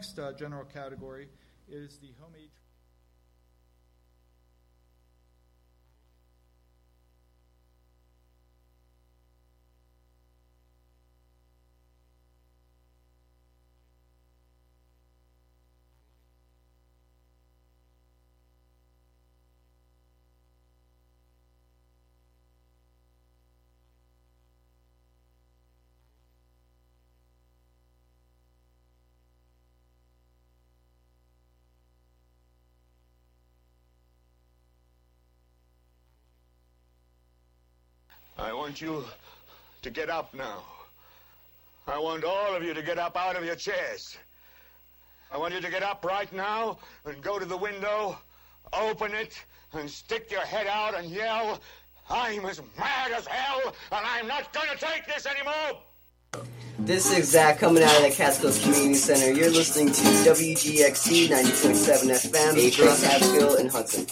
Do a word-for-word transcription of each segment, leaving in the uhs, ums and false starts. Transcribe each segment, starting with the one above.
Next uh, general category is the home age. I want you to get up now. I want all of you to get up out of your chairs. I want you to get up right now and go to the window, open it, and stick your head out and yell, "I'm as mad as hell, and I'm not going to take this anymore!" This is Zach coming out of the Catskills Community Center. You're listening to W G X C ninety point seven F M, across Catskill and Hudson.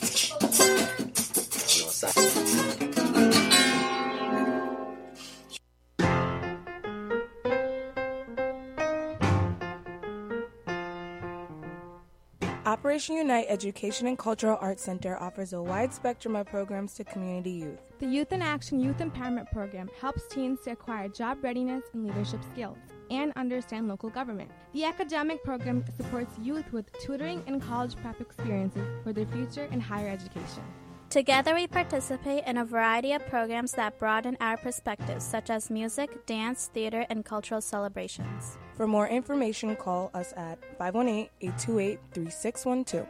Operation Unite Education and Cultural Arts Center offers a wide spectrum of programs to community youth. The Youth in Action Youth Empowerment Program helps teens to acquire job readiness and leadership skills and understand local government. The academic program supports youth with tutoring and college prep experiences for their future in higher education. Together we participate in a variety of programs that broaden our perspectives, such as music, dance, theater, and cultural celebrations. For more information, call us at five one eight, eight two eight, three six one two.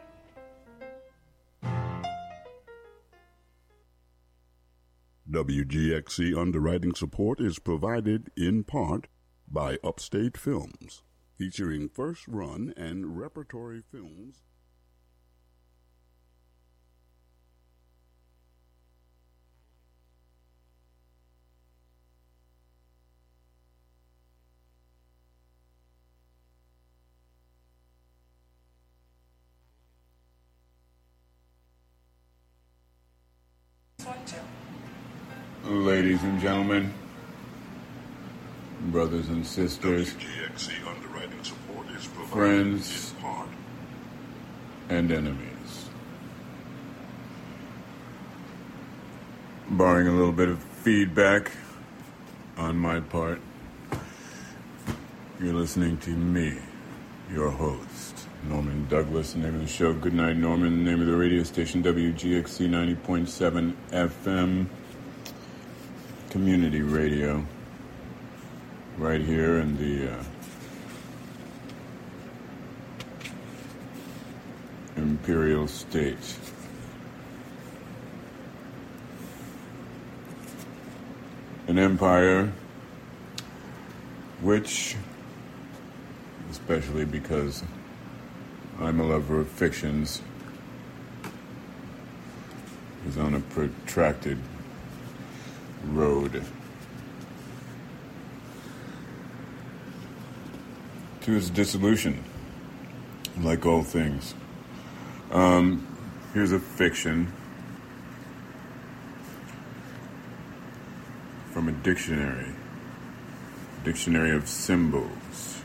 W G X C underwriting support is provided in part by Upstate Films, featuring first-run and repertory films. Ladies and gentlemen, brothers and sisters, friends and enemies. Barring a little bit of feedback on my part, you're listening to me, your host, Norman Douglas. The name of the show, Good Night Norman. The name of the radio station, W G X C ninety point seven F M. Community radio, right here in the uh, Imperial State. An empire which, especially because I'm a lover of fictions, is on a protracted road to its dissolution, like all things. Um, here's a fiction from a dictionary, Dictionary of Symbols,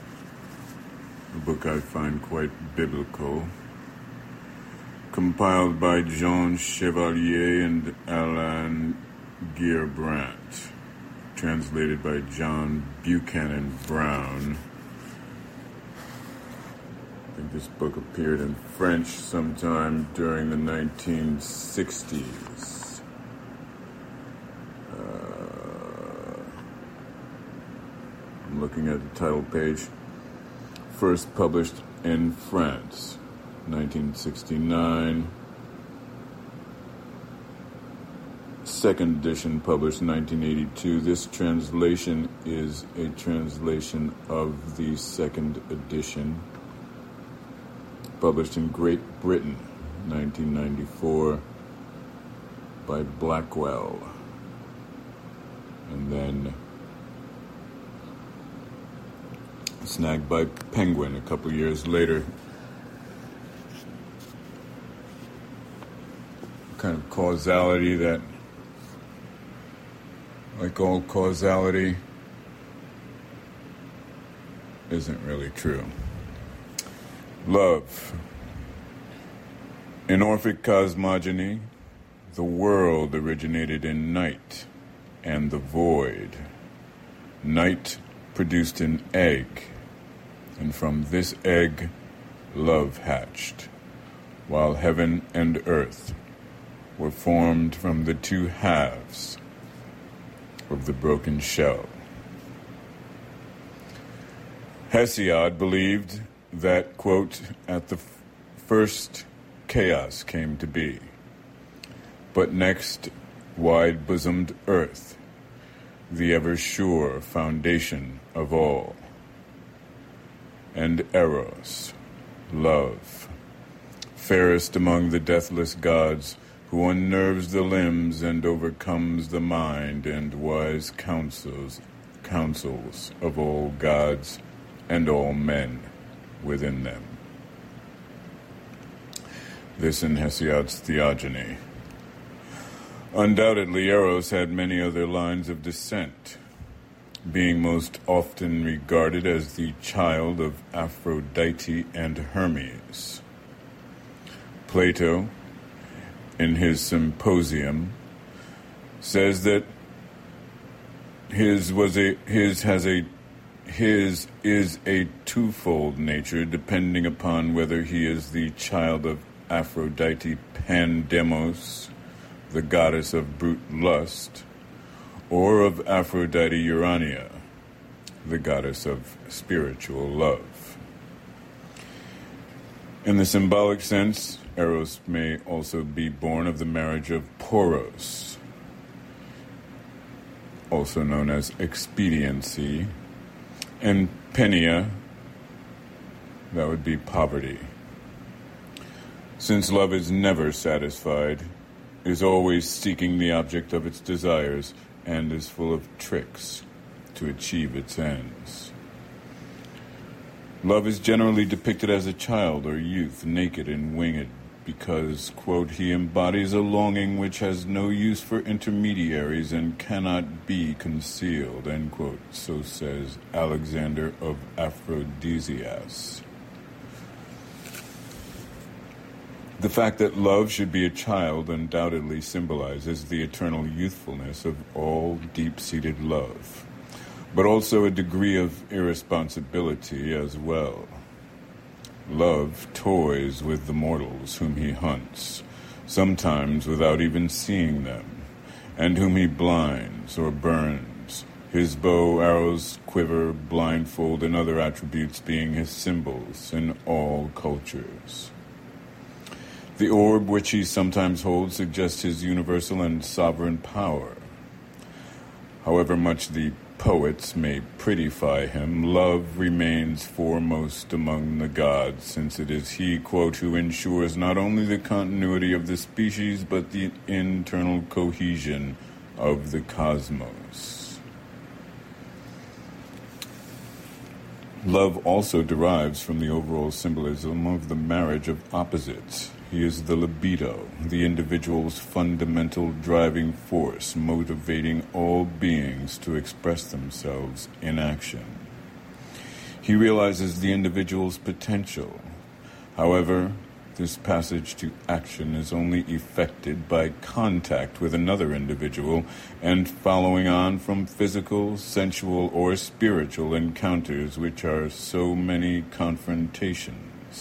a book I find quite biblical, compiled by Jean Chevalier and Alain Gearbrandt, translated by John Buchanan Brown. I think this book appeared in French sometime during the nineteen sixties. Uh, I'm looking at the title page. First published in France, nineteen sixty-nine. Second edition published in nineteen eighty-two. This translation is a translation of the second edition, published in Great Britain, nineteen ninety-four, by Blackwell. And then snagged by Penguin a couple years later. Kind of causality that, like all causality, isn't really true. Love. In Orphic cosmogony, the world originated in night and the void. Night produced an egg, and from this egg, love hatched, while heaven and earth were formed from the two halves of the broken shell. Hesiod believed that, quote, at the f- first chaos came to be, but next wide-bosomed earth, the ever-sure foundation of all, and Eros, love, fairest among the deathless gods, who unnerves the limbs and overcomes the mind, and wise counsels, counsels of all gods and all men within them. This in Hesiod's Theogony. Undoubtedly, Eros had many other lines of descent, being most often regarded as the child of Aphrodite and Hermes. Plato, in his Symposium, says that his was a his has a his is a twofold nature, depending upon whether he is the child of Aphrodite Pandemos, the goddess of brute lust, or of Aphrodite Urania, the goddess of spiritual love. In the symbolic sense, Eros may also be born of the marriage of Poros, also known as expediency, and Penia, that would be poverty. Since love is never satisfied, is always seeking the object of its desires, and is full of tricks to achieve its ends. Love is generally depicted as a child or youth, naked and winged, because, quote, he embodies a longing which has no use for intermediaries and cannot be concealed, end quote, so says Alexander of Aphrodisias. The fact that love should be a child undoubtedly symbolizes the eternal youthfulness of all deep-seated love, but also a degree of irresponsibility as well. Love toys with the mortals whom he hunts, sometimes without even seeing them, and whom he blinds or burns, his bow, arrows, quiver, blindfold, and other attributes being his symbols in all cultures. The orb which he sometimes holds suggests his universal and sovereign power. However much the poets may prettify him, love remains foremost among the gods, since it is he, quote, who ensures not only the continuity of the species, but the internal cohesion of the cosmos. Love also derives from the overall symbolism of the marriage of opposites. He is the libido, the individual's fundamental driving force, motivating all beings to express themselves in action. He realizes the individual's potential. However, this passage to action is only effected by contact with another individual and following on from physical, sensual, or spiritual encounters, which are so many confrontations.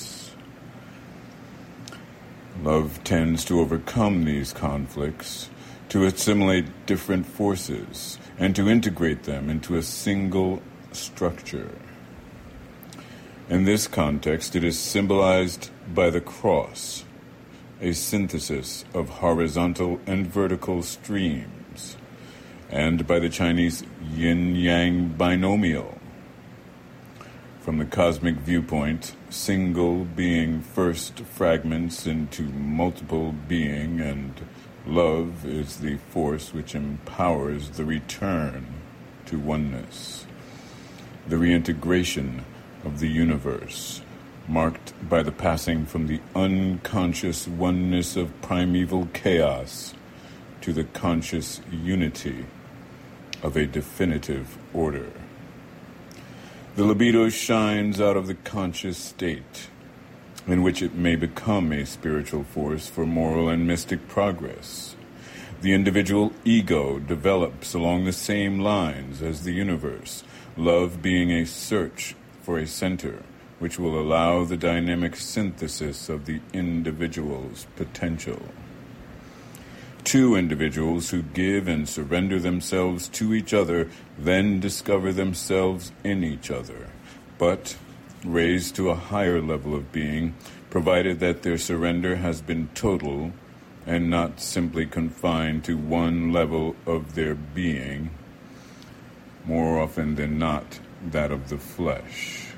Love tends to overcome these conflicts, to assimilate different forces, and to integrate them into a single structure. In this context, it is symbolized by the cross, a synthesis of horizontal and vertical streams, and by the Chinese yin-yang binomial. From the cosmic viewpoint, single being first fragments into multiple being, and love is the force which empowers the return to oneness, the reintegration of the universe, marked by the passing from the unconscious oneness of primeval chaos to the conscious unity of a definitive order. The libido shines out of the conscious state, in which it may become a spiritual force for moral and mystic progress. The individual ego develops along the same lines as the universe, love being a search for a center which will allow the dynamic synthesis of the individual's potential. Two individuals who give and surrender themselves to each other then discover themselves in each other, but raised to a higher level of being, provided that their surrender has been total and not simply confined to one level of their being, more often than not that of the flesh.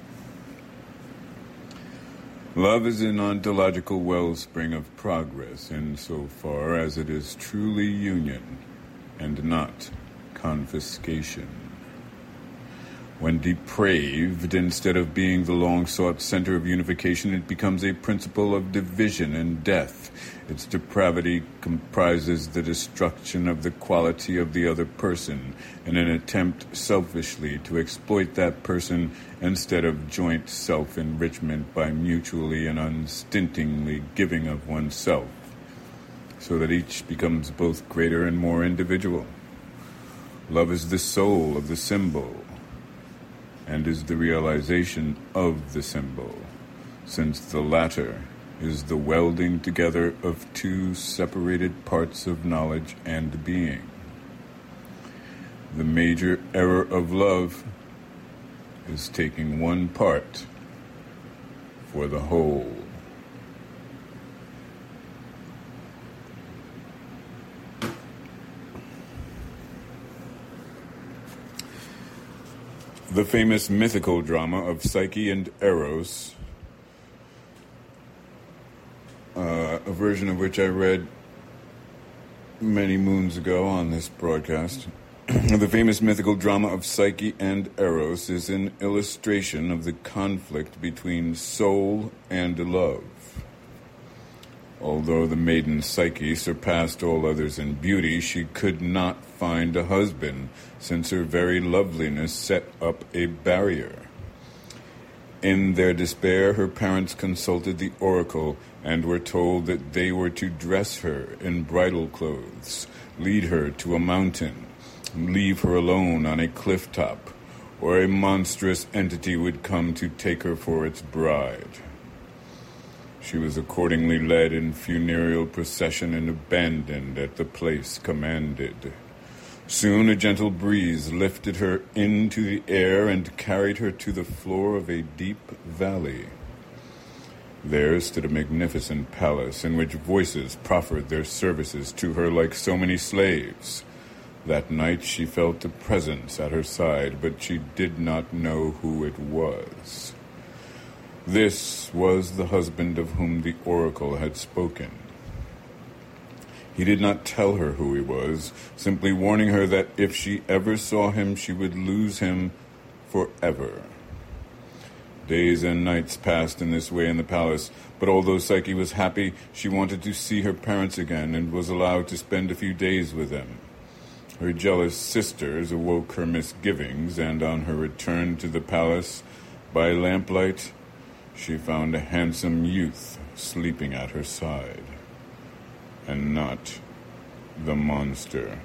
Love is an ontological wellspring of progress insofar as it is truly union and not confiscation. When depraved, instead of being the long-sought center of unification, it becomes a principle of division and death. Its depravity comprises the destruction of the quality of the other person in an attempt selfishly to exploit that person instead of joint self-enrichment by mutually and unstintingly giving of oneself, so that each becomes both greater and more individual. Love is the soul of the symbol, and is the realization of the symbol, since the latter is the welding together of two separated parts of knowledge and being. The major error of love is taking one part for the whole. The famous mythical drama of Psyche and Eros, uh, a version of which I read many moons ago on this broadcast. The famous mythical drama of Psyche and Eros is an illustration of the conflict between soul and love. Although the maiden Psyche surpassed all others in beauty, she could not find a husband, since her very loveliness set up a barrier. In their despair, her parents consulted the oracle and were told that they were to dress her in bridal clothes, lead her to a mountain, leave her alone on a cliff top, or a monstrous entity would come to take her for its bride. She was accordingly led in funereal procession and abandoned at the place commanded. Soon a gentle breeze lifted her into the air and carried her to the floor of a deep valley. There stood a magnificent palace in which voices proffered their services to her like so many slaves. That night she felt a presence at her side, but she did not know who it was. This was the husband of whom the oracle had spoken. He did not tell her who he was, simply warning her that if she ever saw him, she would lose him forever. Days and nights passed in this way in the palace, but although Psyche was happy, she wanted to see her parents again and was allowed to spend a few days with them. Her jealous sisters awoke her misgivings, and on her return to the palace, by lamplight, she found a handsome youth sleeping at her side, and not the monster.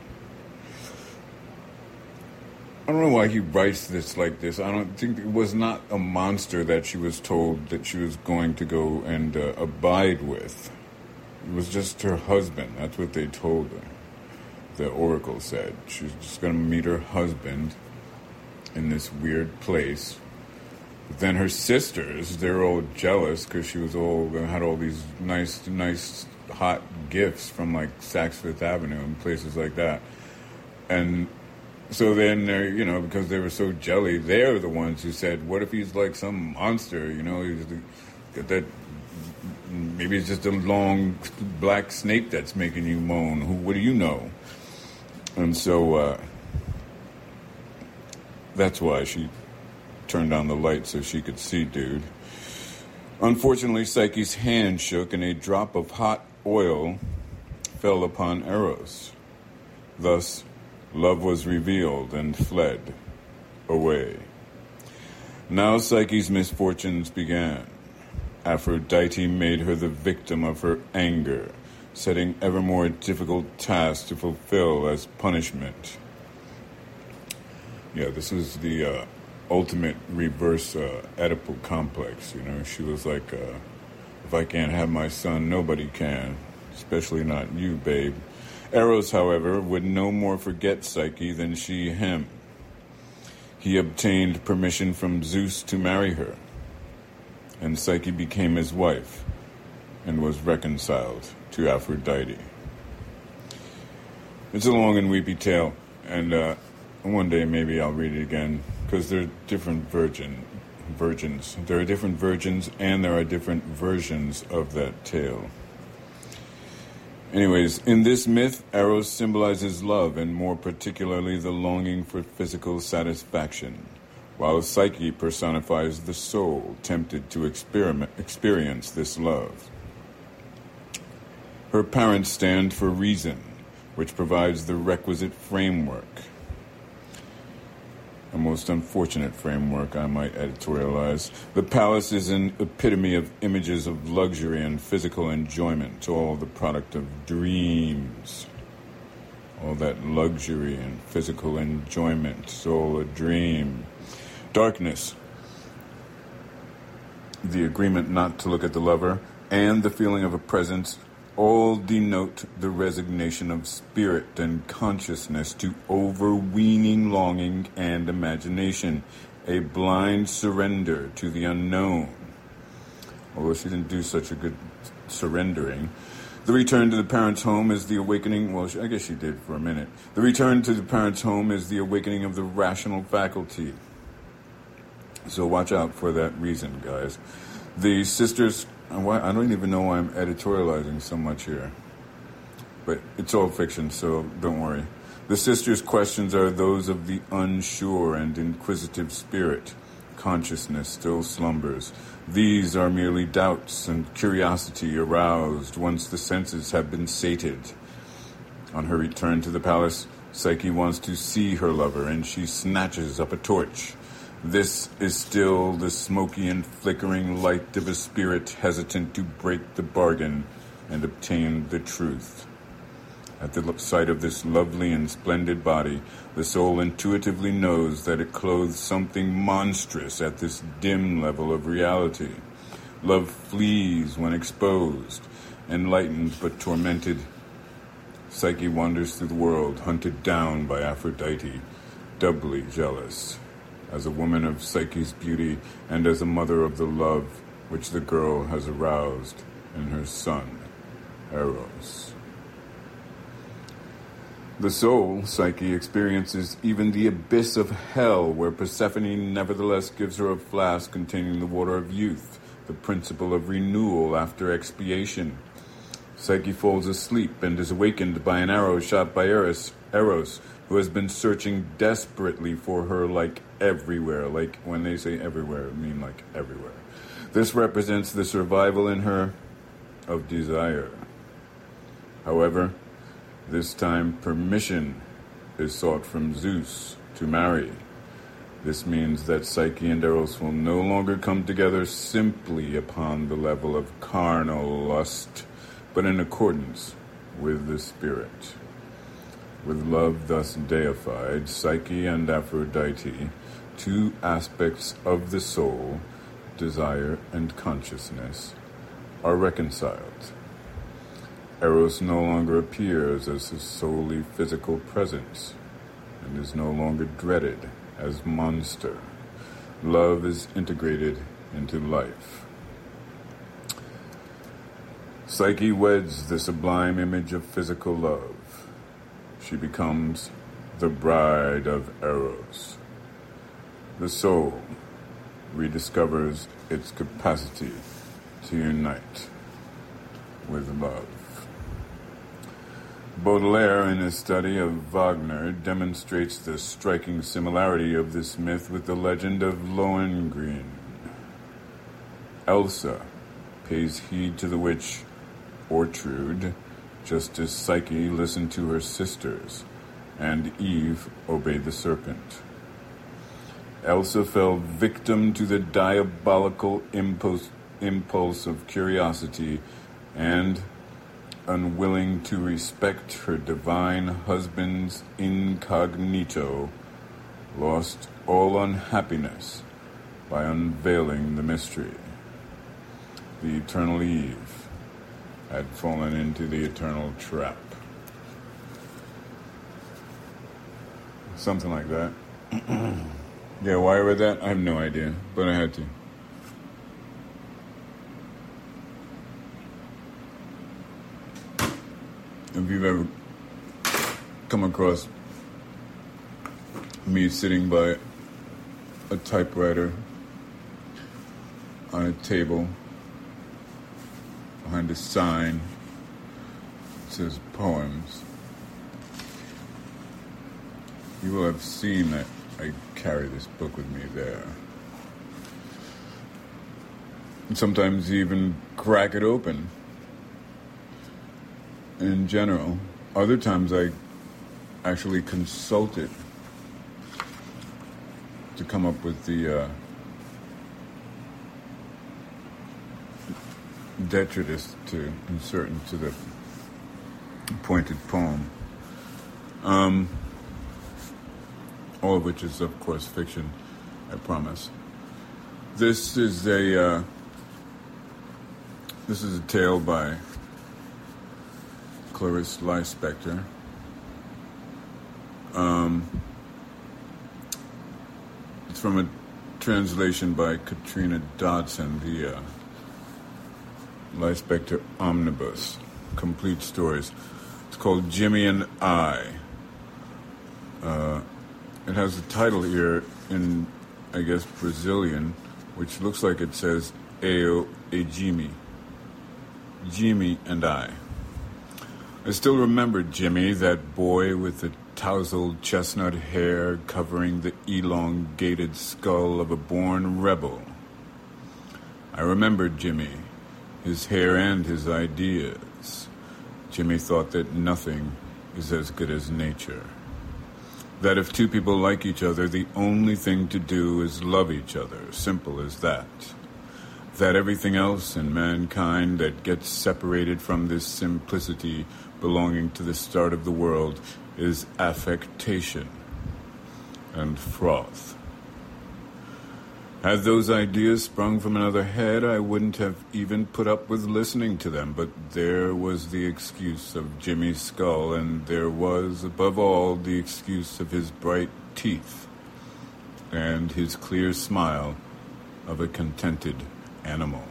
I don't know why he writes this like this. I don't think it was not a monster that she was told that she was going to go and uh, abide with. It was just her husband. That's what they told her. The oracle said she was just going to meet her husband in this weird place. But then her sisters, they're all jealous because she was all had all these nice, nice, hot gifts from like Saks Fifth Avenue and places like that. And so then they're, you know, because they were so jelly, they're the ones who said, "What if he's like some monster? You know, he's got that. Maybe it's just a long black snake that's making you moan. Who? What do you know?" And so uh, that's why she turned on the light so she could see dude. Unfortunately, Psyche's hand shook and a drop of hot oil fell upon Eros. Thus, love was revealed and fled away. Now Psyche's misfortunes began. Aphrodite made her the victim of her anger, setting ever more difficult tasks to fulfill as punishment. Yeah, this is the uh, ultimate reverse uh, Oedipal complex. You know, she was like, uh, if I can't have my son, nobody can, especially not you, babe. Eros, however, would no more forget Psyche than she him. He obtained permission from Zeus to marry her, and Psyche became his wife and was reconciled to Aphrodite. It's a long and weepy tale, and uh, one day maybe I'll read it again, because there are different virgin, virgins. There are different virgins, and there are different versions of that tale. Anyways, in this myth, Eros symbolizes love, and more particularly the longing for physical satisfaction, while Psyche personifies the soul tempted to experiment, experience this love. Her parents stand for reason, which provides the requisite framework. A most unfortunate framework, I might editorialize. The palace is an epitome of images of luxury and physical enjoyment, all the product of dreams. All that luxury and physical enjoyment, all a dream. Darkness, the agreement not to look at the lover, and the feeling of a presence all denote the resignation of spirit and consciousness to overweening longing and imagination, a blind surrender to the unknown. Although she didn't do such a good surrendering. The return to the parents' home is the awakening, well, I guess she did for a minute. The return to the parents' home is the awakening of the rational faculty. So watch out for that reason, guys. The sisters... I don't even know why I'm editorializing so much here. But it's all fiction, so don't worry. The sisters' questions are those of the unsure and inquisitive spirit. Consciousness still slumbers. These are merely doubts and curiosity aroused once the senses have been sated. On her return to the palace, Psyche wants to see her lover, and she snatches up a torch. This is still the smoky and flickering light of a spirit hesitant to break the bargain and obtain the truth. At the sight of this lovely and splendid body, the soul intuitively knows that it clothes something monstrous at this dim level of reality. Love flees when exposed. Enlightened but tormented, Psyche wanders through the world, hunted down by Aphrodite, doubly jealous. As a woman of Psyche's beauty, and as a mother of the love which the girl has aroused in her son, Eros. The soul, Psyche, experiences even the abyss of hell, where Persephone nevertheless gives her a flask containing the water of youth, the principle of renewal after expiation. Psyche falls asleep and is awakened by an arrow shot by Eros, Eros, who has been searching desperately for her like everywhere. Like, when they say everywhere, I mean like everywhere. This represents the survival in her of desire. However, this time permission is sought from Zeus to marry. This means that Psyche and Eros will no longer come together simply upon the level of carnal lust, but in accordance with the spirit. With love thus deified, Psyche and Aphrodite, two aspects of the soul, desire and consciousness, are reconciled. Eros no longer appears as a solely physical presence, and is no longer dreaded as monster. Love is integrated into life. Psyche weds the sublime image of physical love. She becomes the bride of Eros. The soul rediscovers its capacity to unite with love. Baudelaire, in his study of Wagner, demonstrates the striking similarity of this myth with the legend of Lohengrin. Elsa pays heed to the witch Ortrud, just as Psyche listened to her sisters, and Eve obeyed the serpent. Elsa fell victim to the diabolical impos- impulse of curiosity and unwilling to respect her divine husband's incognito, lost all unhappiness by unveiling the mystery. The eternal Eve had fallen into the eternal trap. Something like that. Yeah, why I read that, I have no idea, but I had to. If you've ever come across me sitting by a typewriter on a table behind a sign that says poems, you will have seen that I carry this book with me there. And sometimes even crack it open. In general, other times I actually consult it to come up with the uh, detritus to insert into the appointed poem. Um, all of which is, of course, fiction, I promise. This is a uh, this is a tale by Clarice Lispector. Um, it's from a translation by Katrina Dodson, the uh, Lispector Omnibus, complete stories. It's called Jimmy and I. Uh, it has a title here in, I guess, Brazilian, which looks like it says Eu e Jimmy. Jimmy and I. I still remember Jimmy, that boy with the tousled chestnut hair covering the elongated skull of a born rebel. I remembered Jimmy, his hair and his ideas. Jimmy thought that nothing is as good as nature. That if two people like each other, the only thing to do is love each other, simple as that. That everything else in mankind that gets separated from this simplicity belonging to the start of the world is affectation and froth. Had those ideas sprung from another head, I wouldn't have even put up with listening to them, but there was the excuse of Jimmy's skull, and there was, above all, the excuse of his bright teeth and his clear smile of a contented animal.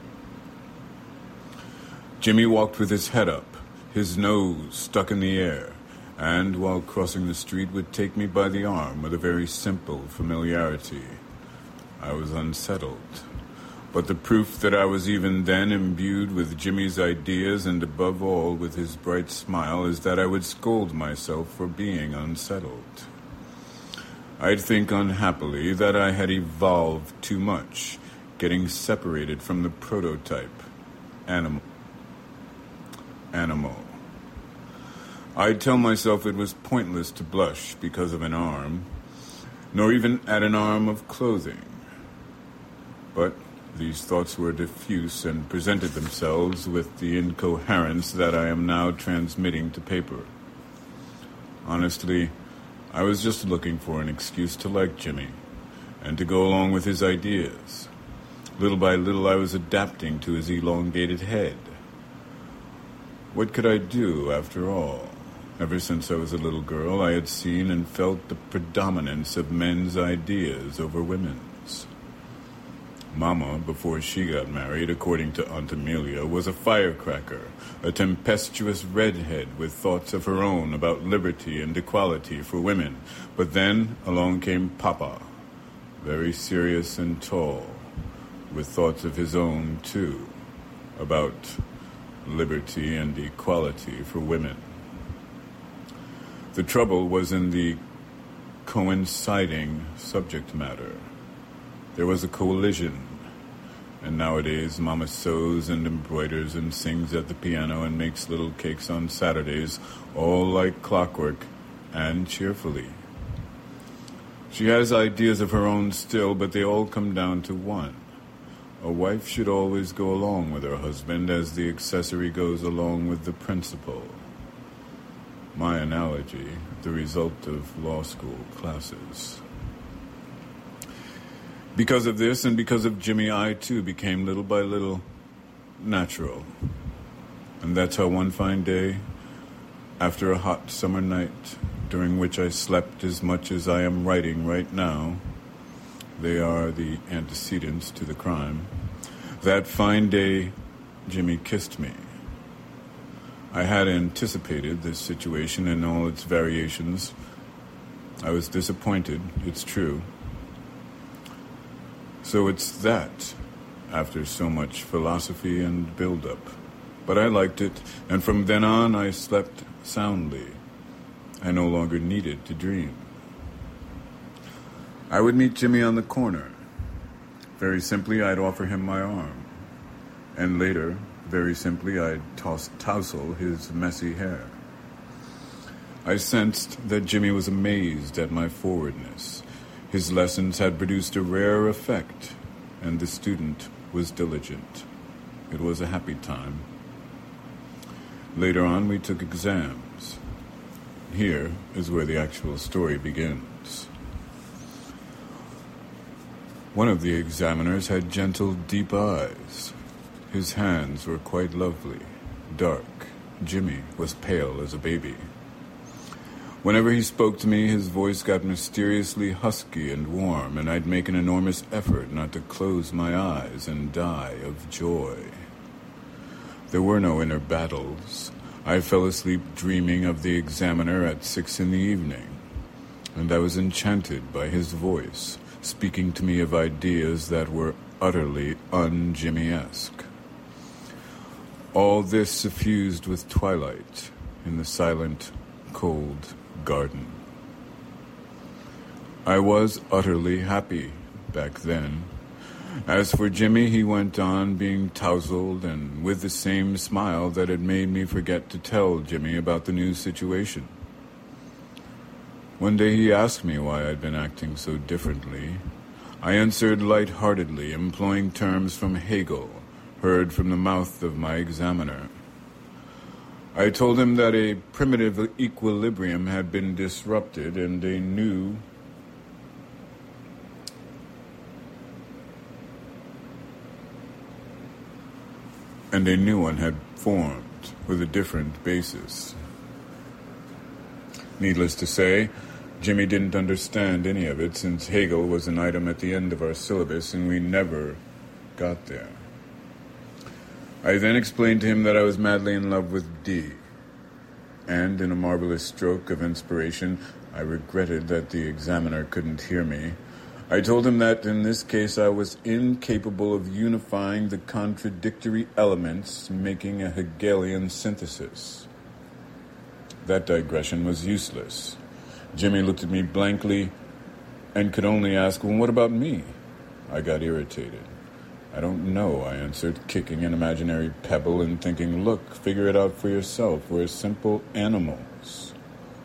Jimmy walked with his head up, his nose stuck in the air, and while crossing the street would take me by the arm with a very simple familiarity. I was unsettled, but the proof that I was even then imbued with Jimmy's ideas and above all with his bright smile is that I would scold myself for being unsettled. I'd think unhappily that I had evolved too much, getting separated from the prototype animal. Animal. I'd tell myself it was pointless to blush because of an arm, nor even at an arm of clothing. But these thoughts were diffuse and presented themselves with the incoherence that I am now transmitting to paper. Honestly, I was just looking for an excuse to like Jimmy and to go along with his ideas. Little by little, I was adapting to his elongated head. What could I do, after all? Ever since I was a little girl, I had seen and felt the predominance of men's ideas over women's. Mama, before she got married, according to Aunt Amelia, was a firecracker, a tempestuous redhead with thoughts of her own about liberty and equality for women. But then along came Papa, very serious and tall, with thoughts of his own, too, about liberty and equality for women. The trouble was in the coinciding subject matter. There was a collision, and nowadays Mama sews and embroiders and sings at the piano and makes little cakes on Saturdays, all like clockwork and cheerfully. She has ideas of her own still, but they all come down to one. A wife should always go along with her husband as the accessory goes along with the principal. My analogy, the result of law school classes. Because of this and because of Jimmy, I too became little by little natural. And that's how one fine day, after a hot summer night, during which I slept as much as I am writing right now, they are the antecedents to the crime. That fine day, Jimmy kissed me. I had anticipated this situation in all its variations. I was disappointed, it's true. So it's that, after so much philosophy and build-up. But I liked it, and from then on I slept soundly. I no longer needed to dream. I would meet Jimmy on the corner. Very simply, I'd offer him my arm. And later, very simply, I'd toss tousle his messy hair. I sensed that Jimmy was amazed at my forwardness. His lessons had produced a rare effect, and the student was diligent. It was a happy time. Later on, we took exams. Here is where the actual story begins. One of the examiners had gentle, deep eyes. His hands were quite lovely, dark. Jimmy was pale as a baby. Whenever he spoke to me, his voice got mysteriously husky and warm, and I'd make an enormous effort not to close my eyes and die of joy. There were no inner battles. I fell asleep dreaming of the examiner at six in the evening, and I was enchanted by his voice, speaking to me of ideas that were utterly un-Jimmy-esque. All this suffused with twilight in the silent, cold garden. I was utterly happy back then. As for Jimmy, he went on being tousled and with the same smile that had made me forget to tell Jimmy about the new situation. One day he asked me why I'd been acting so differently. I answered light-heartedly, employing terms from Hegel, heard from the mouth of my examiner. I told him that a primitive equilibrium had been disrupted and a new and a new one had formed with a different basis. Needless to say, Jimmy didn't understand any of it, since Hegel was an item at the end of our syllabus and we never got there. I then explained to him that I was madly in love with D, and in a marvelous stroke of inspiration, I regretted that the examiner couldn't hear me. I told him that in this case I was incapable of unifying the contradictory elements, making a Hegelian synthesis. That digression was useless. Jimmy looked at me blankly and could only ask, "Well, what about me?" I got irritated. "I don't know," I answered, kicking an imaginary pebble and thinking, "Look, figure it out for yourself. We're simple animals."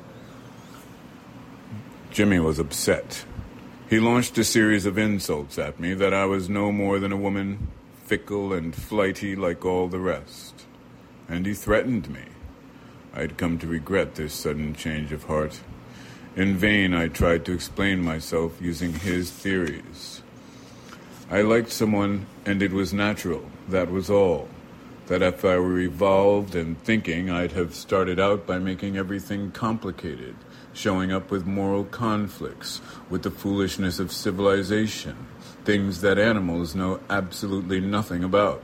Jimmy was upset. He launched a series of insults at me that I was no more than a woman, fickle and flighty like all the rest. And he threatened me. I'd come to regret this sudden change of heart. In vain I tried to explain myself using his theories. I liked someone, and it was natural, that was all. That if I were evolved and thinking, I'd have started out by making everything complicated, showing up with moral conflicts, with the foolishness of civilization, things that animals know absolutely nothing about.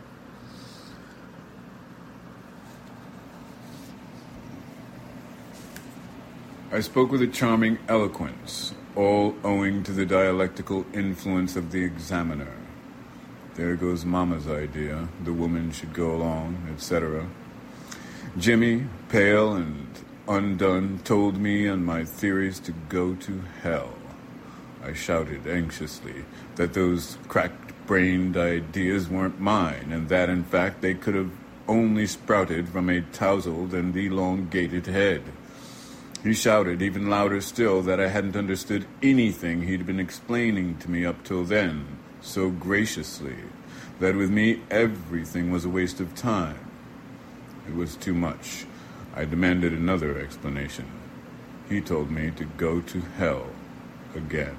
I spoke with a charming eloquence, all owing to the dialectical influence of the examiner. There goes Mama's idea, the woman should go along, et cetera. Jimmy, pale and undone, told me and my theories to go to hell. I shouted anxiously that those cracked-brained ideas weren't mine, and that, in fact, they could have only sprouted from a tousled and elongated head. He shouted even louder still that I hadn't understood anything he'd been explaining to me up till then, so graciously that with me everything was a waste of time. It was too much. I demanded another explanation. He told me to go to hell again.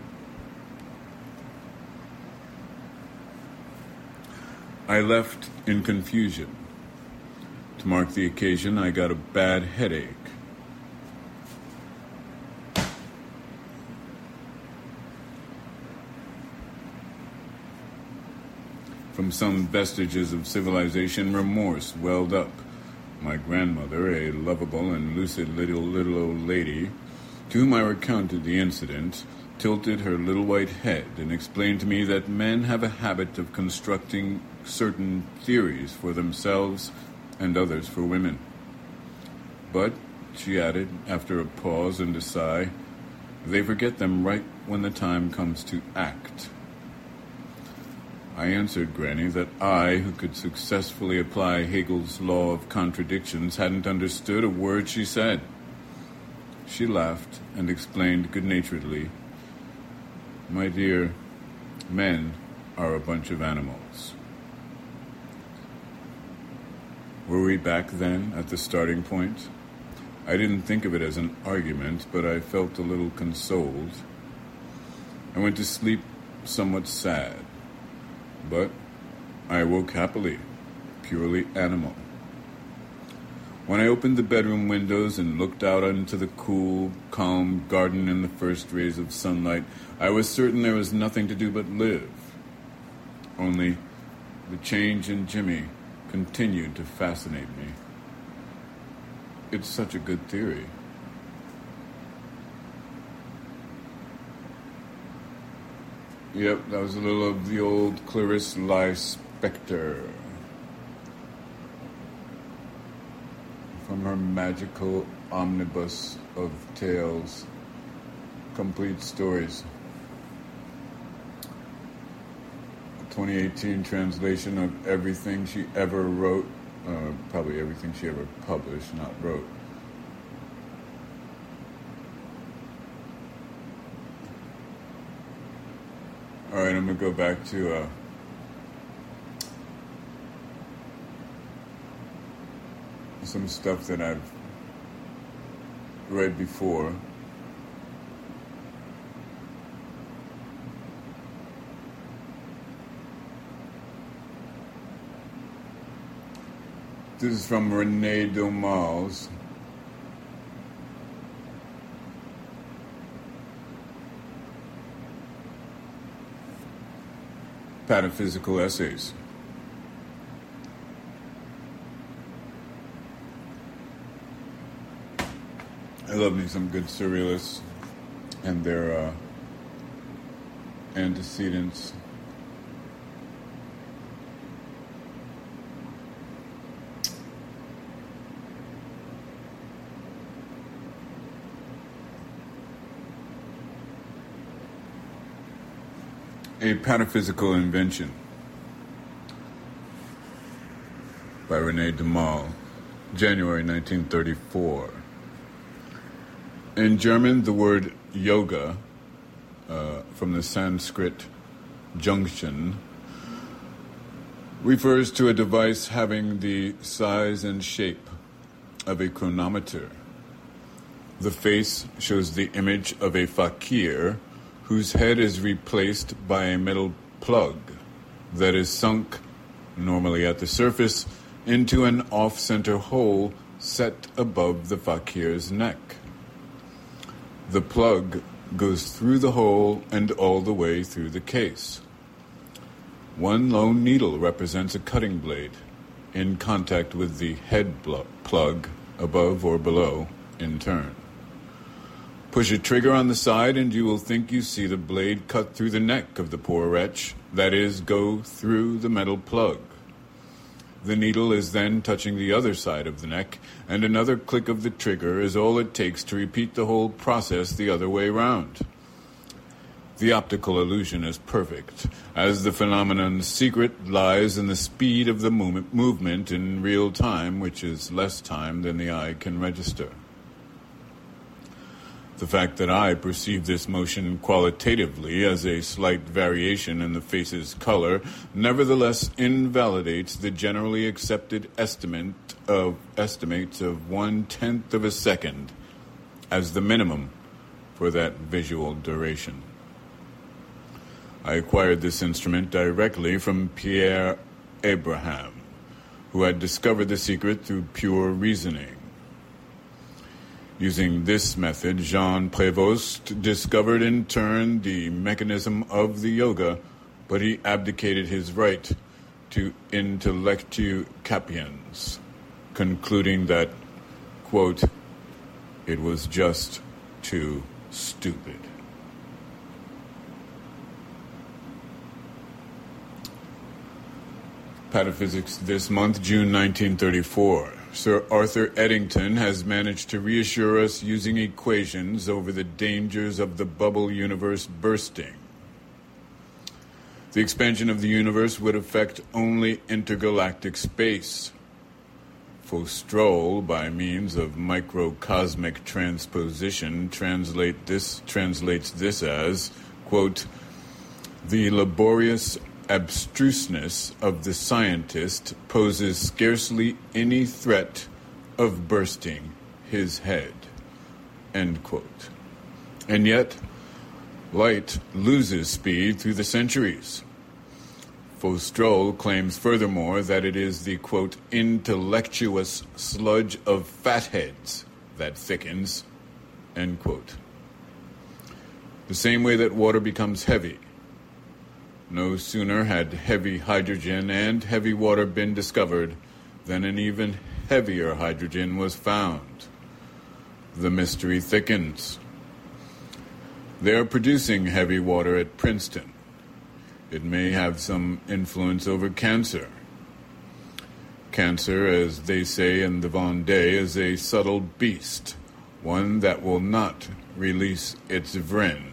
I left in confusion. To mark the occasion, I got a bad headache. From some vestiges of civilization, remorse welled up. My grandmother, a lovable and lucid little little old lady, to whom I recounted the incident, tilted her little white head and explained to me that men have a habit of constructing certain theories for themselves and others for women. But, she added, after a pause and a sigh, they forget them right when the time comes to act. I answered Granny that I, who could successfully apply Hegel's law of contradictions, hadn't understood a word she said. She laughed and explained good-naturedly, "My dear, men are a bunch of animals." Were we back then at the starting point? I didn't think of it as an argument, but I felt a little consoled. I went to sleep somewhat sad. But I awoke happily, purely animal. When I opened the bedroom windows and looked out into the cool, calm garden in the first rays of sunlight, I was certain there was nothing to do but live. Only the change in Jimmy continued to fascinate me. It's such a good theory. Yep, that was a little of the old Clarice Lispector from her magical omnibus of tales, complete stories. A twenty eighteen translation of everything she ever wrote, uh, probably everything she ever published, not wrote. All right, I'm going to go back to uh, some stuff that I've read before. This is from René Daumal's Pataphysical Essays. I love me some good surrealists and their uh, antecedents. A Pataphysical Invention by René Daumal, January nineteen thirty-four. In German, the word yoga, uh, from the Sanskrit junction, refers to a device having the size and shape of a chronometer. The face shows the image of a fakir whose head is replaced by a metal plug that is sunk, normally at the surface, into an off-center hole set above the fakir's neck. The plug goes through the hole and all the way through the case. One lone needle represents a cutting blade in contact with the head blo- plug above or below in turn. Push a trigger on the side and you will think you see the blade cut through the neck of the poor wretch, that is, go through the metal plug. The needle is then touching the other side of the neck, and another click of the trigger is all it takes to repeat the whole process the other way round. The optical illusion is perfect, as the phenomenon's secret lies in the speed of the movement, movement in real time, which is less time than the eye can register. The fact that I perceive this motion qualitatively as a slight variation in the face's color nevertheless invalidates the generally accepted estimate of estimates of one-tenth of a second as the minimum for that visual duration. I acquired this instrument directly from Pierre Abraham, who had discovered the secret through pure reasoning. Using this method, Jean Prévost discovered in turn the mechanism of the yoga, but he abdicated his right to intellectu capiens, concluding that, quote, it was just too stupid. Pataphysics this month, June nineteen thirty-four. Sir Arthur Eddington has managed to reassure us using equations over the dangers of the bubble universe bursting. The expansion of the universe would affect only intergalactic space. Faustrol, by means of microcosmic transposition, translate this, translates this as, quote, the laborious abstruseness of the scientist poses scarcely any threat of bursting his head, end quote. And yet, light loses speed through the centuries. Faustrol claims furthermore that it is the, quote, intellectuous sludge of fatheads that thickens, end quote. The same way that water becomes heavy. No sooner had heavy hydrogen and heavy water been discovered than an even heavier hydrogen was found. The mystery thickens. They are producing heavy water at Princeton. It may have some influence over cancer. Cancer, as they say in the Vendée, is a subtle beast, one that will not release its vrin.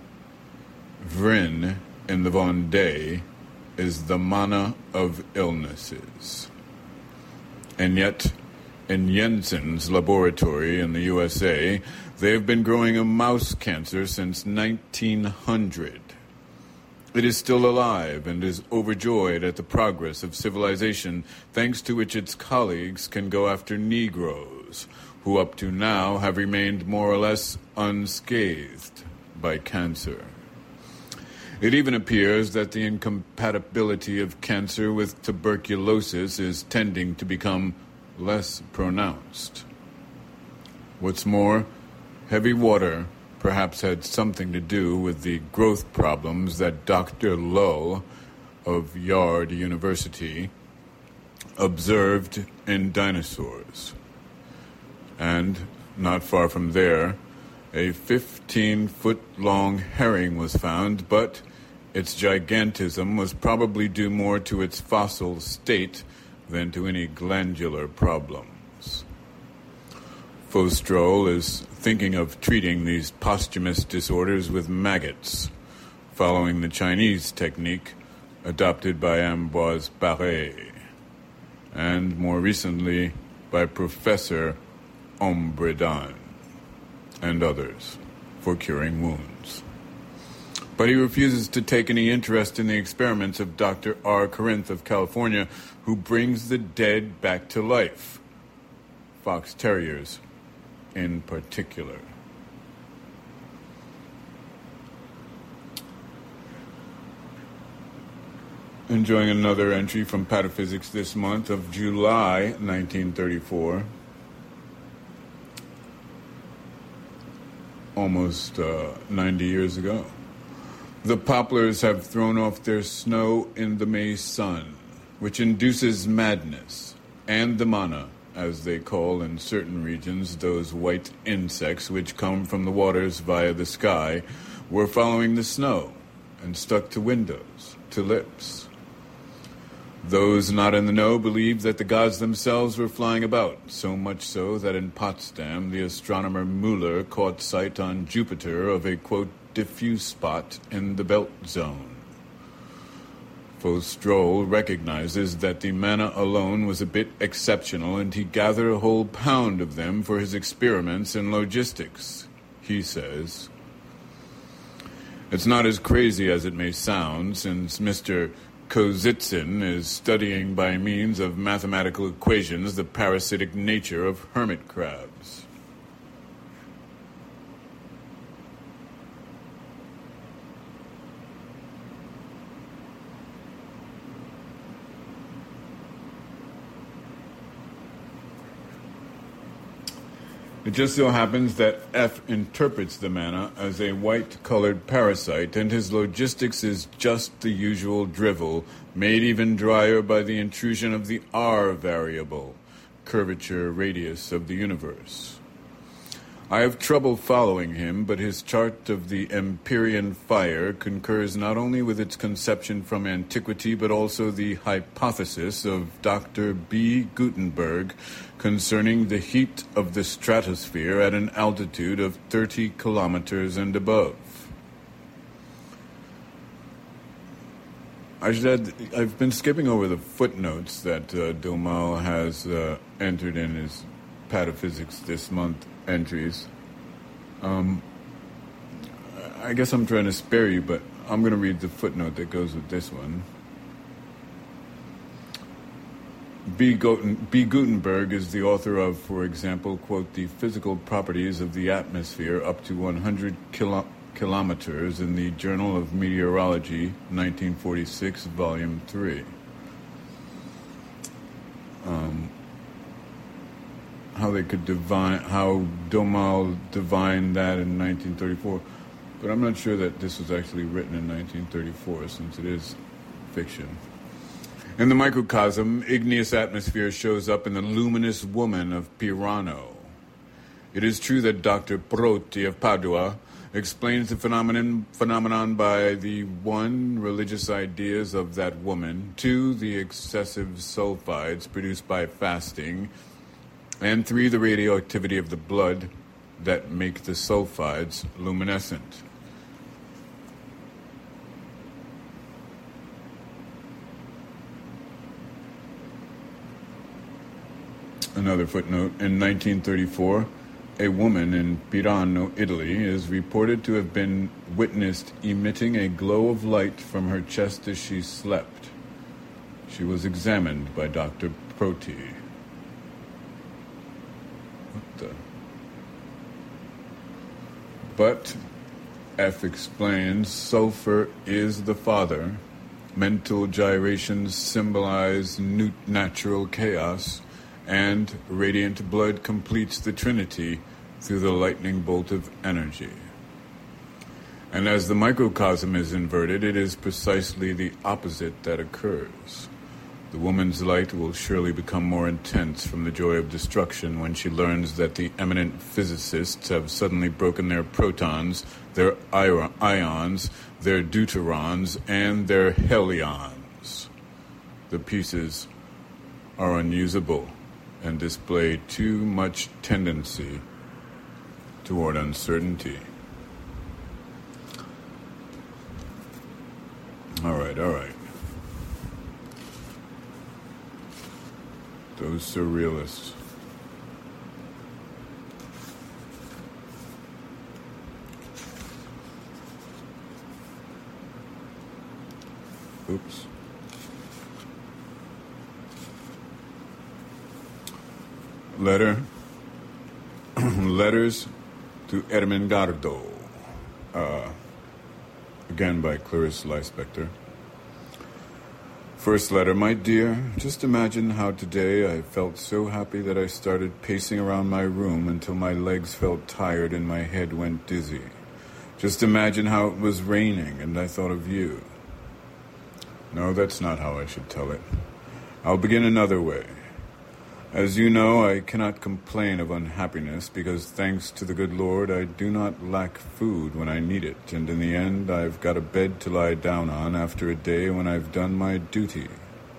Vrin in the Vendée is the mana of illnesses. And yet, in Jensen's laboratory in the U S A, they have been growing a mouse cancer since nineteen hundred. It is still alive and is overjoyed at the progress of civilization, thanks to which its colleagues can go after Negroes, who up to now have remained more or less unscathed by cancer. It even appears that the incompatibility of cancer with tuberculosis is tending to become less pronounced. What's more, heavy water perhaps had something to do with the growth problems that Doctor Lull of Yard University observed in dinosaurs. And, not far from there, a fifteen-foot-long herring was found, but its gigantism was probably due more to its fossil state than to any glandular problems. Faustrol is thinking of treating these posthumous disorders with maggots, following the Chinese technique adopted by Ambroise Paré, and more recently by Professor Ombredan and others for curing wounds. But he refuses to take any interest in the experiments of Doctor R. Corinth of California, who brings the dead back to life, fox terriers in particular. Enjoying another entry from Pataphysics this month of July nineteen thirty-four. Almost uh, ninety years ago. The poplars have thrown off their snow in the May sun, which induces madness, and the mana, as they call in certain regions those white insects which come from the waters via the sky, were following the snow and stuck to windows, to lips. Those not in the know believed that the gods themselves were flying about, so much so that in Potsdam the astronomer Müller caught sight on Jupiter of a, quote, diffuse spot in the belt zone. Faustrol recognizes that the mana alone was a bit exceptional, and he gathered a whole pound of them for his experiments in logistics. he says. It's not as crazy as it may sound, since Mister Kozitsyn is studying by means of mathematical equations the parasitic nature of hermit crabs. It just so happens that F interprets the mana as a white-colored parasite, and his logistics is just the usual drivel, made even drier by the intrusion of the R variable, curvature radius of the universe. I have trouble following him, but his chart of the Empyrean fire concurs not only with its conception from antiquity, but also the hypothesis of Doctor B. Gutenberg concerning the heat of the stratosphere at an altitude of thirty kilometers and above. I should add, I've been skipping over the footnotes that uh, Domal has uh, entered in his Pataphysics this month entries. Um, I guess I'm trying to spare you, but I'm going to read the footnote that goes with this one. B. Guten- B. Gutenberg is the author of, for example, quote, the physical properties of the atmosphere up to one hundred kilo- kilometers in the Journal of Meteorology, nineteen forty-six, Volume three. Um, how they could divine, how Domal divined that in nineteen thirty-four. But I'm not sure that this was actually written in nineteen thirty-four, since it is fiction. In the microcosm, igneous atmosphere shows up in the luminous woman of Pirano. It is true that Doctor Proti of Padua explains the phenomenon, phenomenon by the one, religious ideas of that woman, two, the excessive sulfides produced by fasting, and three, the radioactivity of the blood that make the sulfides luminescent. Another footnote, in nineteen thirty-four, a woman in Pirano, Italy, is reported to have been witnessed emitting a glow of light from her chest as she slept. She was examined by Doctor Proti. What the? But, F explains, sulfur is the father. Mental gyrations symbolize new natural chaos, and radiant blood completes the trinity through the lightning bolt of energy. And as the microcosm is inverted, it is precisely the opposite that occurs. The woman's light will surely become more intense from the joy of destruction when she learns that the eminent physicists have suddenly broken their protons, their ions, their deuterons, and their helions. The pieces are unusable and display too much tendency toward uncertainty. All right, all right. Those surrealists. Oops. Letter. Letters to Ermengardo. Uh, again by Clarice Lispector. First letter, my dear. Just imagine how today I felt so happy that I started pacing around my room until my legs felt tired and my head went dizzy. Just imagine how it was raining and I thought of you. No, that's not how I should tell it. I'll begin another way. As you know, I cannot complain of unhappiness because, thanks to the good Lord, I do not lack food when I need it, and in the end I've got a bed to lie down on after a day when I've done my duty.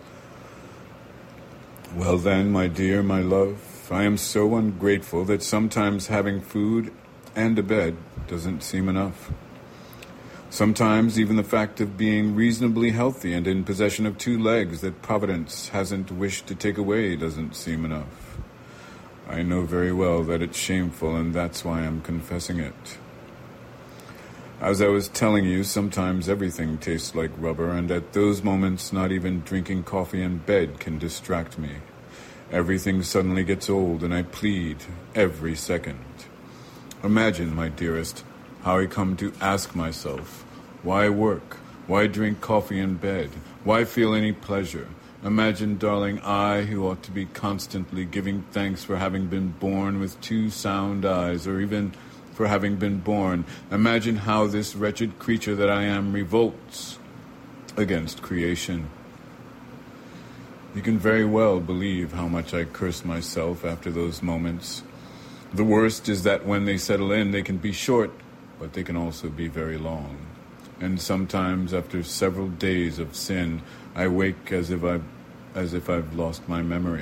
Well then, my dear, my love, I am so ungrateful that sometimes having food and a bed doesn't seem enough. Sometimes even the fact of being reasonably healthy and in possession of two legs that Providence hasn't wished to take away doesn't seem enough. I know very well that it's shameful, and that's why I'm confessing it. As I was telling you, sometimes everything tastes like rubber, and at those moments, not even drinking coffee in bed can distract me. Everything suddenly gets old, and I plead every second. Imagine, my dearest, how I come to ask myself, why work? Why drink coffee in bed? Why feel any pleasure? Imagine, darling, I, who ought to be constantly giving thanks for having been born with two sound eyes, or even for having been born. Imagine how this wretched creature that I am revolts against creation. You can very well believe how much I curse myself after those moments. The worst is that when they settle in, they can be short, but they can also be very long. And sometimes, after several days of sin, I wake as if I've, as if I've lost my memory.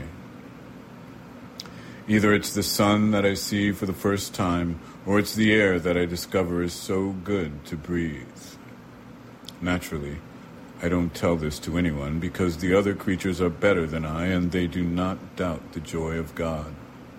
Either it's the sun that I see for the first time, or it's the air that I discover is so good to breathe. Naturally, I don't tell this to anyone because the other creatures are better than I, and they do not doubt the joy of God.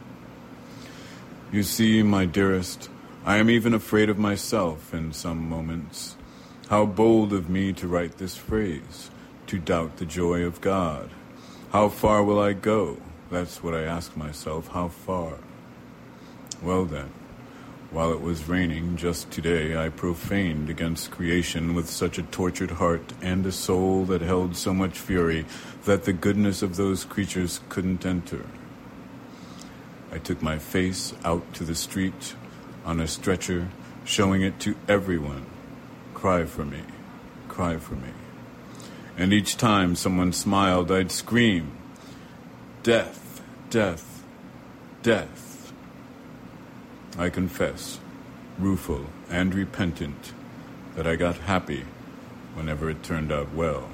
You see, my dearest, I am even afraid of myself in some moments. How bold of me to write this phrase, to doubt the joy of God. How far will I go? That's what I ask myself, how far? Well then, while it was raining just today, I profaned against creation with such a tortured heart and a soul that held so much fury that the goodness of those creatures couldn't enter. I took my face out to the street on a stretcher, showing it to everyone. Cry for me, cry for me. And each time someone smiled, I'd scream, death, death, death. I confess, rueful and repentant, that I got happy whenever it turned out well.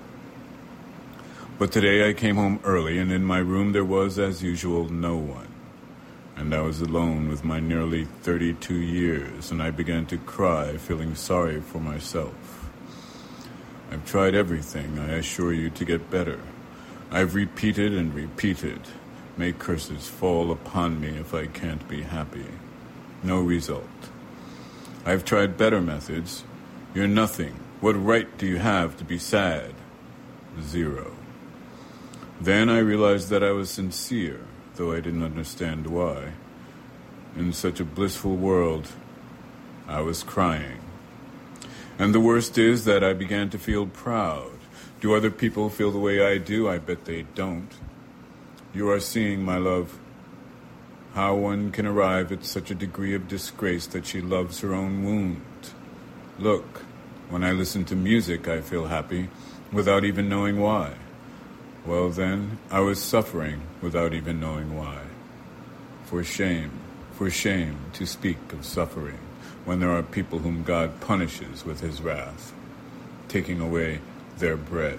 But today I came home early, and in my room there was, as usual, no one. And I was alone with my nearly thirty-two years, and I began to cry, feeling sorry for myself. I've tried everything, I assure you, to get better. I've repeated and repeated. May curses fall upon me if I can't be happy. No result. I've tried better methods. You're nothing. What right do you have to be sad? Zero. Then I realized that I was sincere, though I didn't understand why. In such a blissful world, I was crying. And the worst is that I began to feel proud. Do other people feel the way I do? I bet they don't. You are seeing, my love, how one can arrive at such a degree of disgrace that she loves her own wound. Look, when I listen to music, I feel happy, without even knowing why. Well then, I was suffering without even knowing why. For shame, for shame to speak of suffering when there are people whom God punishes with his wrath, taking away their bread.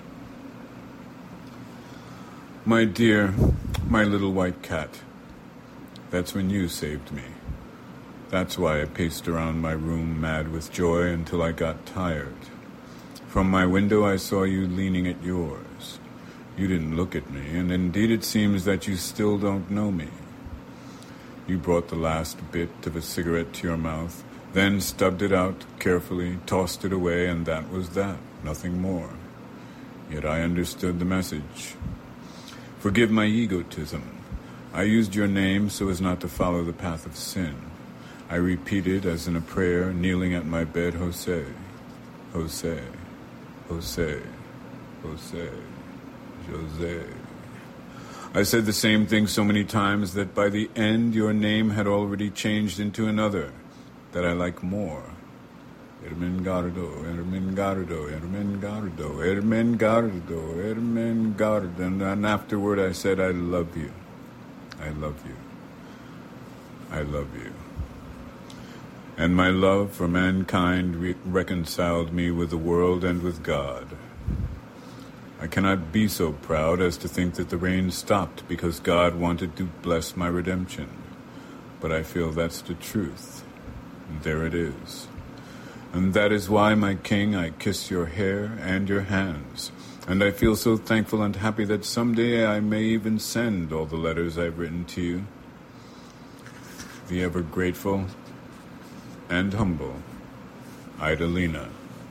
My dear, my little white cat, that's when you saved me. That's why I paced around my room mad with joy until I got tired. From my window I saw you leaning at yours. You didn't look at me, and indeed it seems that you still don't know me. You brought the last bit of a cigarette to your mouth, then stubbed it out carefully, tossed it away, and that was that, nothing more. Yet I understood the message. Forgive my egotism. I used your name so as not to follow the path of sin. I repeated, as in a prayer, kneeling at my bed, Jose, Jose, Jose, Jose. Jose. I said the same thing so many times that by the end your name had already changed into another that I like more. Ermengardo, Ermengardo, Ermengardo, Ermengardo, Ermengardo. And afterward I said, I love you. I love you. I love you. And my love for mankind re- reconciled me with the world and with God. I cannot be so proud as to think that the rain stopped because God wanted to bless my redemption. But I feel that's the truth. And there it is. And that is why, my king, I kiss your hair and your hands. And I feel so thankful and happy that someday I may even send all the letters I've written to you. The ever grateful and humble Idalina.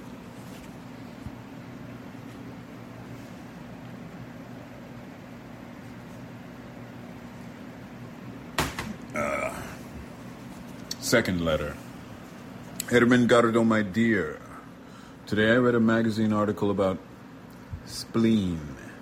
Uh, second letter. Ermengardo, my dear. Today I read a magazine article about spleen.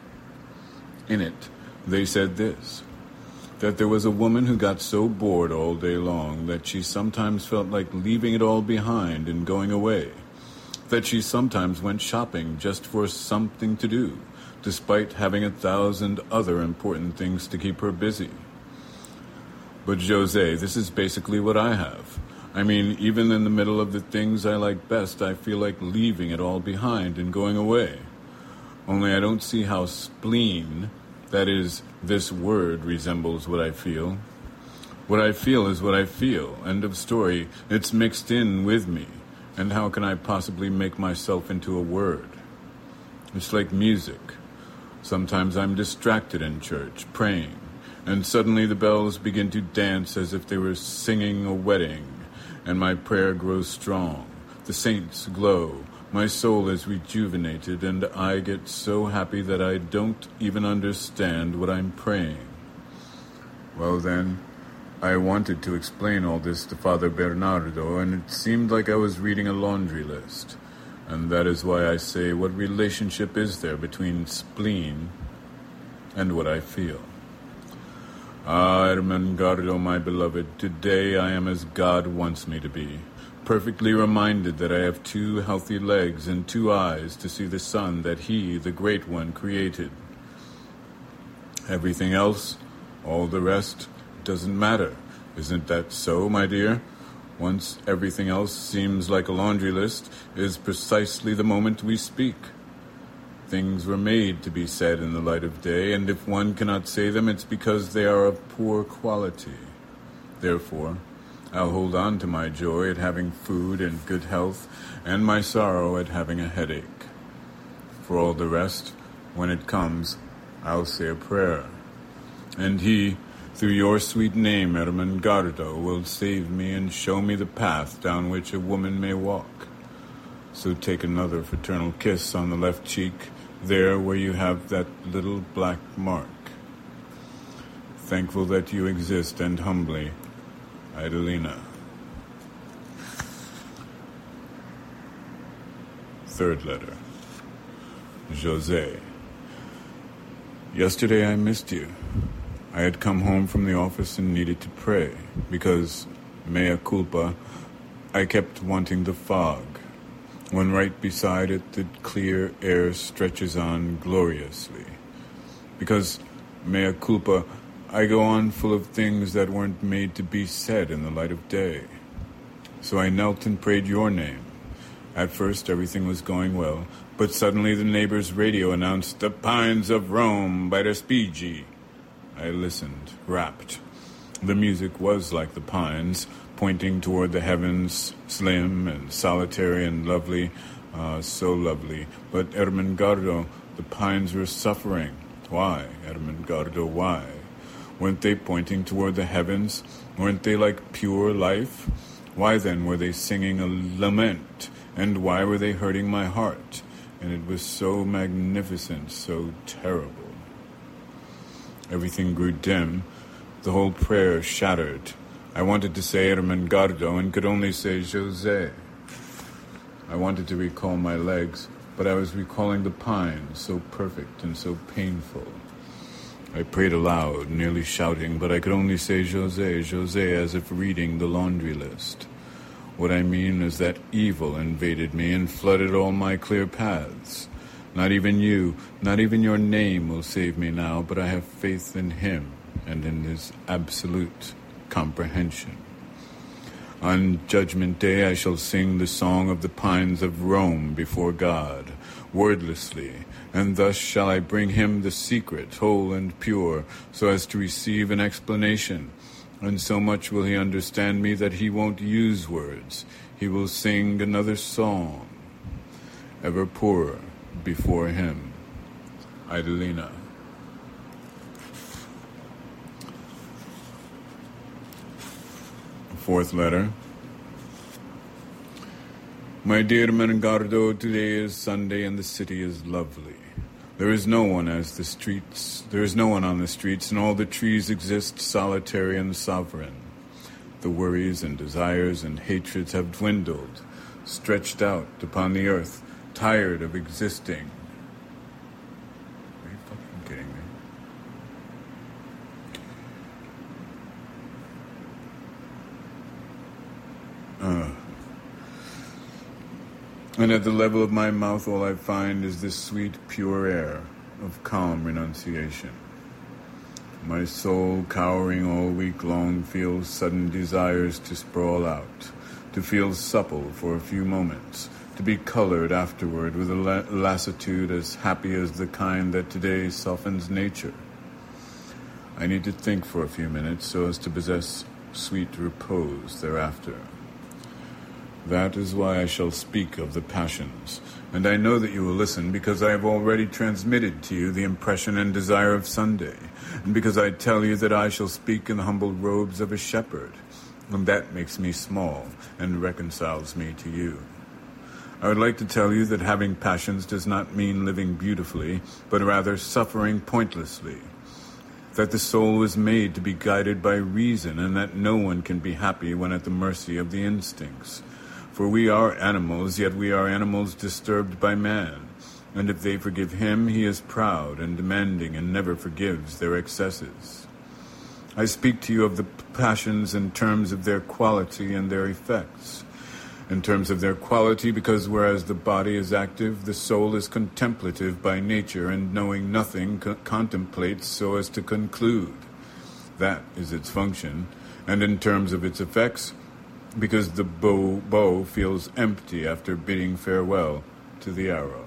In it, they said this, that there was a woman who got so bored all day long that she sometimes felt like leaving it all behind and going away, that she sometimes went shopping just for something to do, despite having a thousand other important things to keep her busy. But Jose, this is basically what I have. I mean, even in the middle of the things I like best, I feel like leaving it all behind and going away. Only I don't see how spleen, that is, this word, resembles what I feel. What I feel is what I feel. End of story. It's mixed in with me. And how can I possibly make myself into a word? It's like music. Sometimes I'm distracted in church, praying, and suddenly the bells begin to dance as if they were singing a wedding, and my prayer grows strong. The saints glow. My soul is rejuvenated, and I get so happy that I don't even understand what I'm praying. Well then, I wanted to explain all this to Father Bernardo, and it seemed like I was reading a laundry list. And that is why I say, what relationship is there between spleen and what I feel? Ah, Ermengardo, my beloved, today I am as God wants me to be, perfectly reminded that I have two healthy legs and two eyes to see the sun that He, the Great One, created. Everything else, all the rest, doesn't matter. Isn't that so, my dear? Once everything else seems like a laundry list, is precisely the moment we speak. Things were made to be said in the light of day, and if one cannot say them, it's because they are of poor quality. Therefore, I'll hold on to my joy at having food and good health, and my sorrow at having a headache. For all the rest, when it comes, I'll say a prayer. And He, through your sweet name, Ermengardo, will save me and show me the path down which a woman may walk. So take another fraternal kiss on the left cheek, there where you have that little black mark. Thankful that you exist, and humbly, Idalina. Third letter. Jose. Yesterday I missed you. I had come home from the office and needed to pray, because, mea culpa, I kept wanting the fog, when right beside it the clear air stretches on gloriously. Because, mea culpa, I go on full of things that weren't made to be said in the light of day. So I knelt and prayed your name. At first everything was going well, but suddenly the neighbor's radio announced The Pines of Rome by Respighi. I listened, rapt. The music was like the pines, pointing toward the heavens, slim and solitary and lovely, uh, so lovely. But Ermengardo, the pines were suffering. Why, Ermengardo, why? Weren't they pointing toward the heavens? Weren't they like pure life? Why then were they singing a lament? And why were they hurting my heart? And it was so magnificent, so terrible. Everything grew dim. The whole prayer shattered. I wanted to say Ermengardo and could only say Jose. I wanted to recall my legs, but I was recalling the pines, so perfect and so painful. I prayed aloud, nearly shouting, but I could only say Jose, Jose, as if reading the laundry list. What I mean is that evil invaded me and flooded all my clear paths. Not even you, not even your name will save me now, but I have faith in Him and in His absolute comprehension. On Judgment Day I shall sing the song of the pines of Rome before God, wordlessly, and thus shall I bring Him the secret, whole and pure, so as to receive an explanation. And so much will He understand me that He won't use words. He will sing another song, ever poorer before Him. Idalina. Fourth letter. My dear Mengardo, today is Sunday and the city is lovely. There is no one as the streets, there is no one on the streets, and all the trees exist solitary and sovereign. The worries and desires and hatreds have dwindled, stretched out upon the earth, tired of existing. Are you fucking kidding me? Uh. And at the level of my mouth all I find is this sweet, pure air of calm renunciation. My soul, cowering all week long, feels sudden desires to sprawl out, to feel supple for a few moments, to be colored afterward with a la- lassitude as happy as the kind that today softens nature. I need to think for a few minutes so as to possess sweet repose thereafter. That is why I shall speak of the passions, and I know that you will listen because I have already transmitted to you the impression and desire of Sunday, and because I tell you that I shall speak in the humble robes of a shepherd, and that makes me small and reconciles me to you. I would like to tell you that having passions does not mean living beautifully, but rather suffering pointlessly, that the soul is made to be guided by reason, and that no one can be happy when at the mercy of the instincts. For we are animals, yet we are animals disturbed by man, and if they forgive him, he is proud and demanding and never forgives their excesses. I speak to you of the passions in terms of their quality and their effects. In terms of their quality, because whereas the body is active, the soul is contemplative by nature, and knowing nothing, co- contemplates so as to conclude. That is its function. And in terms of its effects, because the bow, bow feels empty after bidding farewell to the arrow.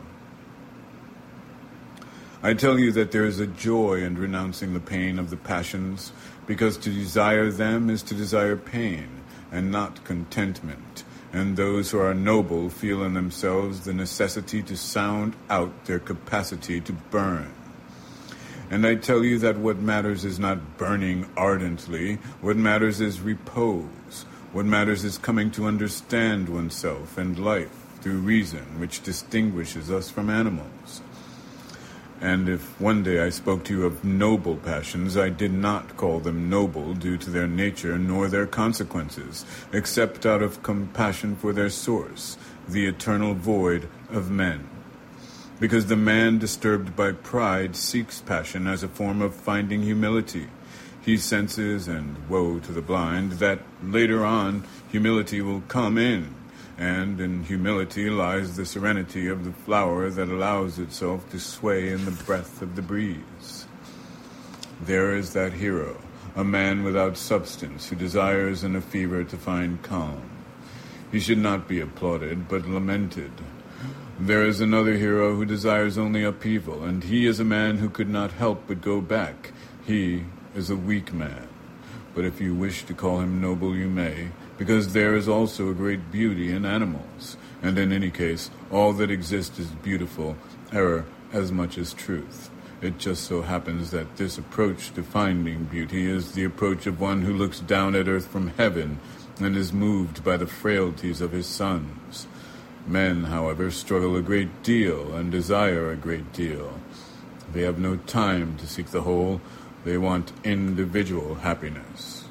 I tell you that there is a joy in renouncing the pain of the passions, because to desire them is to desire pain, and not contentment, and those who are noble feel in themselves the necessity to sound out their capacity to burn. And I tell you that what matters is not burning ardently, what matters is repose. What matters is coming to understand oneself and life through reason, which distinguishes us from animals. And if one day I spoke to you of noble passions, I did not call them noble due to their nature nor their consequences, except out of compassion for their source, the eternal void of men. Because the man disturbed by pride seeks passion as a form of finding humility. He senses, and woe to the blind, that later on humility will come in, and in humility lies the serenity of the flower that allows itself to sway in the breath of the breeze. There is that hero, a man without substance, who desires in a fever to find calm. He should not be applauded, but lamented. There is another hero who desires only upheaval, and he is a man who could not help but go back. He is a weak man, but if you wish to call him noble, you may, because there is also a great beauty in animals, and in any case, all that exists is beautiful, error as much as truth. It just so happens that this approach to finding beauty is the approach of one who looks down at earth from heaven and is moved by the frailties of his sons. Men, however, struggle a great deal and desire a great deal. They have no time to seek the whole. They want individual happiness.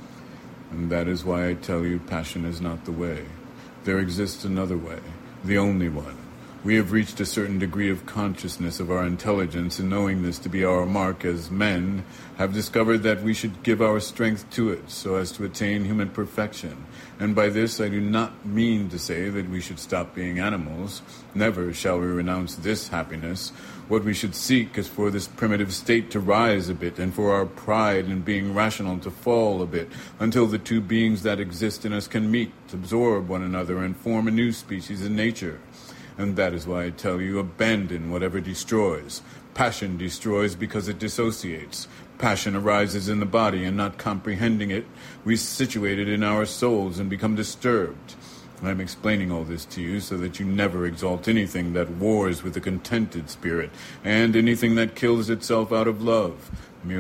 And that is why I tell you passion is not the way. There exists another way, the only one. We have reached a certain degree of consciousness of our intelligence, and knowing this to be our mark as men, have discovered that we should give our strength to it so as to attain human perfection. And by this I do not mean to say that we should stop being animals. Never shall we renounce this happiness. What we should seek is for this primitive state to rise a bit, and for our pride in being rational to fall a bit, until the two beings that exist in us can meet, absorb one another, and form a new species in nature. And that is why I tell you, abandon whatever destroys. Passion destroys because it dissociates. Passion arises in the body, and not comprehending it, we situate it in our souls and become disturbed. I'm explaining all this to you so that you never exalt anything that wars with a contented spirit, and anything that kills itself out of love.